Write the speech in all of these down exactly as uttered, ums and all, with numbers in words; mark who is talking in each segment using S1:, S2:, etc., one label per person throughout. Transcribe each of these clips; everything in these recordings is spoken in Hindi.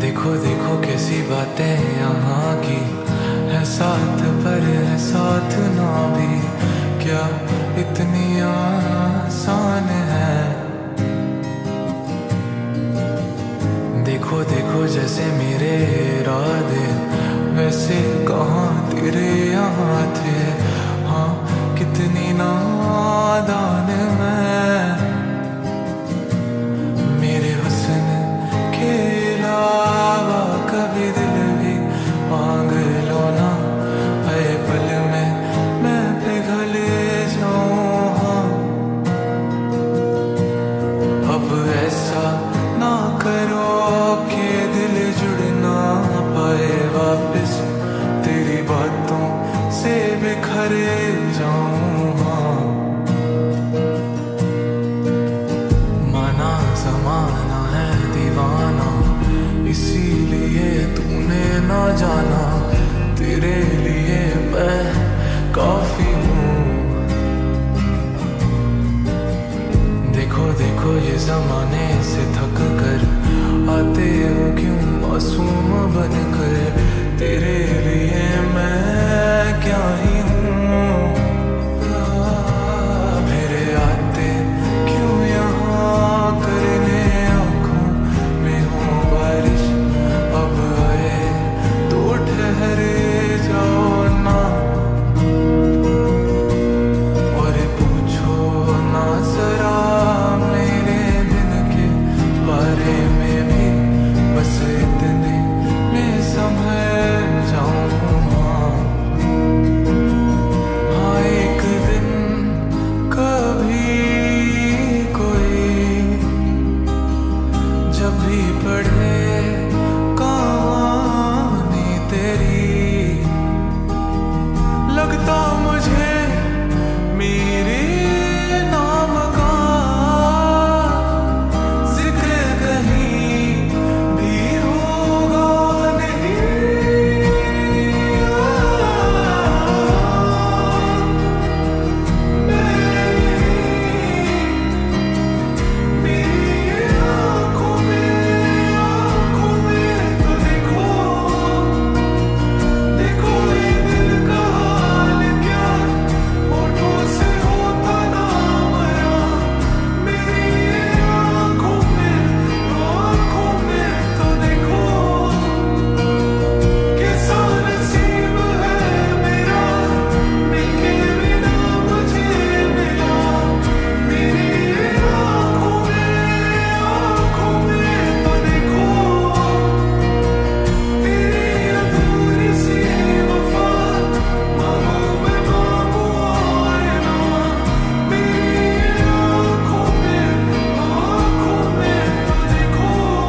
S1: देखो देखो कैसी बातें यहाँ की है, साथ पर है साथ ना भी, क्या इतनी आसान है। देखो देखो जैसे मेरे इरादे वैसे कहाँ तेरे यहाँ थे, हाँ कितनी नादान मैं। मेरे हुस्न के अलावा कभी दिल भी मांग लो ना, आए पल में मैं पिघल जाऊं। हाँ अब ऐसा ना करो कि दिल जुड़ ना पाए वापस, तेरी बातों से बिखर जाऊं। हाँ माना ज़माना है दीवाना, इसीलिए तूने ना जाना, तेरे लिए मैं काफी हूँ। देखो देखो ये ज़माने से थक कर आते हो क्यों मासूम बनकर, तेरे लिए मैं क्या ही हूँ। फिर आते क्यों यहाँ करने आँखों में हो बारिश, अब आए तो ठहर जाओ ना। और पूछो ना जरा मेरे दिन के बारे में भी, बस इतने में संभल जाऊं। हाँ एक दिन कभी कोई जब भी पढ़े कहानी तेरी, लगता मुझे मेरे नाम का जिक्र कहीं भी होगा नहीं। मेरी आँखों में आँखों में तो देखो, देखो ये दिल का हाल क्या, होठों से होता ना मरा। मेरी आँखों में आँखों में तो देखो, कैसा नसीब है मेरा, मिलके बिना मुझे मिला। मेरी आँखों में आँखों में तो देखो, तेरी अधूरी सी वफा मांगू मैं मांगू और ना। मेरी आँखों में आँखों में तो देखो।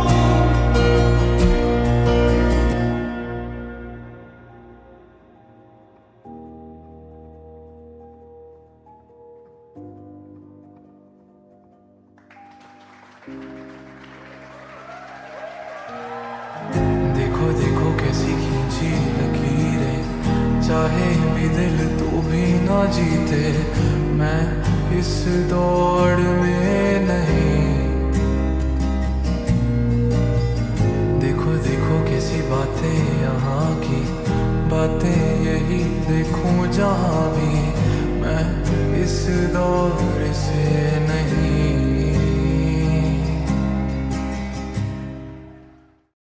S1: देखो देखो कैसी खींची लकीरें, चाहे भी दिल तो भी ना जीते, मैं इस दौड़ में नहीं। देखो देखो कैसी बातें यहाँ की, बातें यही देखूं जहाँ भी,